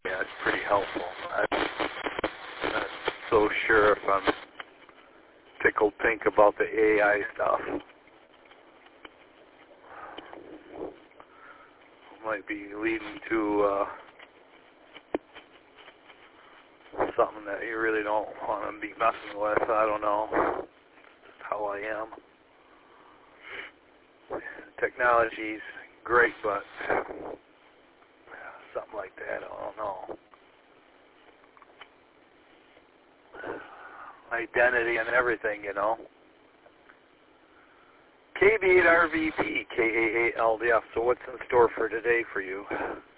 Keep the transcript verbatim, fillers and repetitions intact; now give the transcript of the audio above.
Yeah, it's pretty helpful. I'm not so sure if I'm tickled pink about the A I stuff. Might be leading to uh, something that you really don't want to be messing with. I don't know. Just how I am. Technology's great, but something like that, I don't know. Identity and everything, you know. K B eight R V P, K A A L D F. So what's in store for today for you?